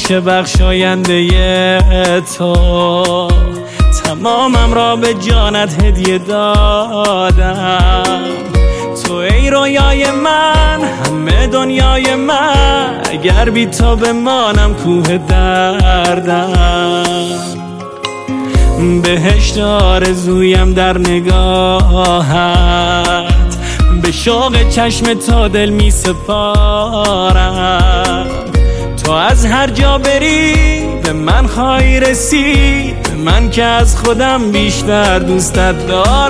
باشه بخشاینده تو. تمامم را به جانت هدیه دادم، تو ای رویای من، همه دنیای من. اگر بی تو بمانم کوه دردم. بهشت آرزویم در نگاهت، به شوق چشم تو دل می سپارم. تو از هر جا بری به من خواهی رسید، به من که از خودم بیشتر دوستت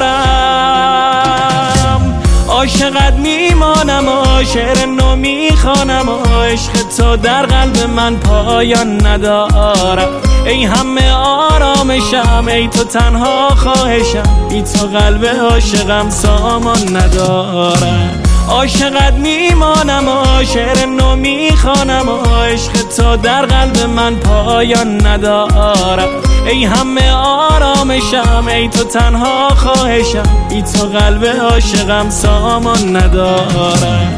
دارم. عاشقت میمانم و شعر نو میخوانم و عشق تو در قلب من پایان ندارم. ای همه آرامشم، ای تو تنها خواهشم، بی تو قلب عاشقم سامان ندارم. عاشقت میمانم و شعر نو میخوانم و عشق تو در قلب من پایان ندارم. ای همه آرامشم، ای تو تنها خواهشم، بی تو قلب عاشقم سامان ندارم.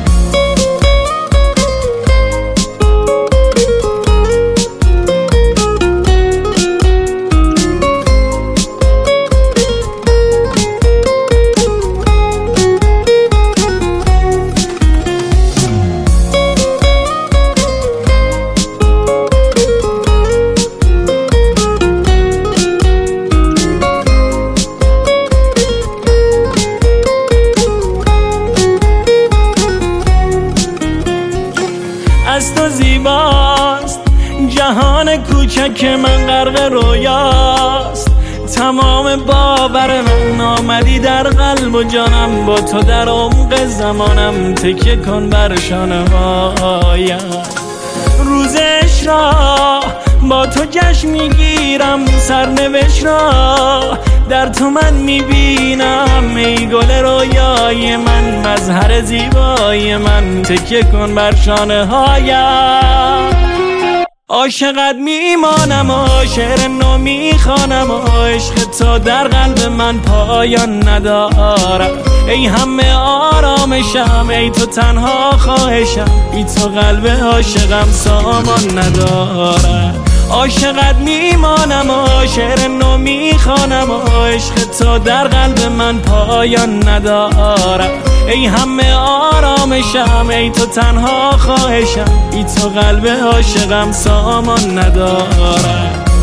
از تو زیباست جهان کوچک من، غرق رویاست تمام باور من. آمدی در قلب و جانم، با تو در عمق زمانم. تکیه کن بر شانه هایم، روز اشراق با تو جشن میگیرم. سرنوشت را در تو من میبینم. ای گل رویای من، مظهر زیبای من. تکیه کن بر شانه هایم. عاشقت میمانم و شعر نو میخوانم و عشق تو در قلب من پایان ندارم. ای همه آرامشم، ای تو تنها خواهشم، بی تو قلب عاشقم سامان ندارم. عاشقت میمانم و شعر نو میخوانم و عشق تو در قلب من پایان ندارم. ای همه آرامشم، ای تو تنها خواهشم، بی تو قلب عاشقم سامان ندارم.